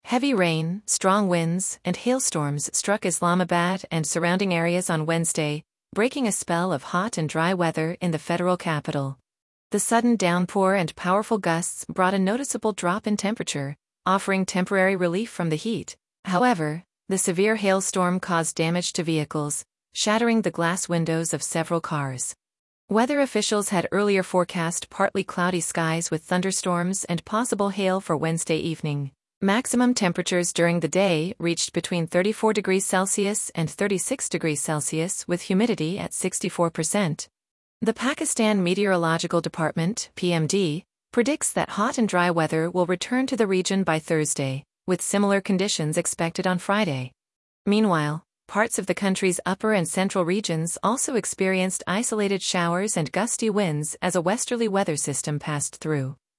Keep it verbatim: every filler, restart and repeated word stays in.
Heavy rain, strong winds, and hailstorms struck Islamabad and surrounding areas on Wednesday, breaking a spell of hot and dry weather in the federal capital. The sudden downpour and powerful gusts brought a noticeable drop in temperature, offering temporary relief from the heat. However, the severe hailstorm caused damage to vehicles, shattering the glass windows of several cars. Weather officials had earlier forecast partly cloudy skies with thunderstorms and possible hail for Wednesday evening. Maximum temperatures during the day reached between thirty-four degrees Celsius and thirty-six degrees Celsius with humidity at sixty-four percent. The Pakistan Meteorological Department, P M D, predicts that hot and dry weather will return to the region by Thursday, with similar conditions expected on Friday. Meanwhile, parts of the country's upper and central regions also experienced isolated showers and gusty winds as a westerly weather system passed through.